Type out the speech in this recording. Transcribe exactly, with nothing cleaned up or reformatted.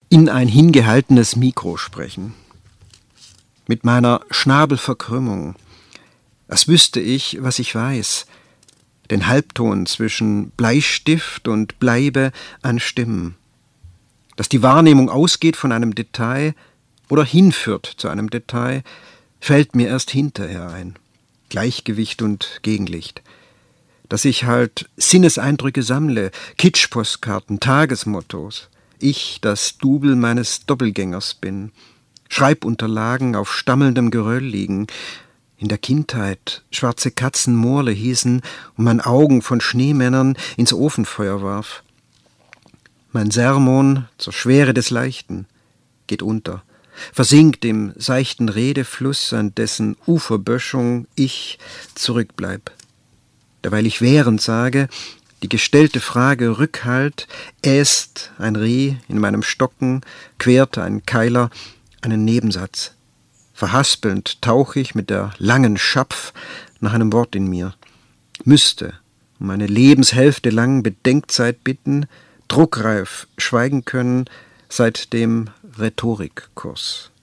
in ein hingehaltenes Mikro sprechen. Mit meiner Schnabelverkrümmung, als wüsste ich, was ich weiß, den Halbton zwischen Bleistift und Bleibe an Stimmen, dass die Wahrnehmung ausgeht von einem Detail oder hinführt zu einem Detail, fällt mir erst hinterher ein. Gleichgewicht und Gegenlicht. Dass ich halt Sinneseindrücke sammle, Kitschpostkarten, Tagesmottos. Ich das Double meines Doppelgängers bin. Schreibunterlagen auf stammelndem Geröll liegen. In der Kindheit schwarze Katzen Morle hießen und man Augen von Schneemännern ins Ofenfeuer warf. Mein Sermon zur Schwere des Leichten geht unter, versinkt im seichten Redefluss, an dessen Uferböschung ich zurückbleib. Derweil ich während sage, die gestellte Frage Rückhalt, äst ein Reh in meinem Stocken, quert ein Keiler einen Nebensatz. Verhaspelnd tauch ich mit der langen Schapf nach einem Wort in mir. Müsste um eine Lebenshälfte lang Bedenkzeit bitten, druckreif schweigen können seit dem Rhetorikkurs.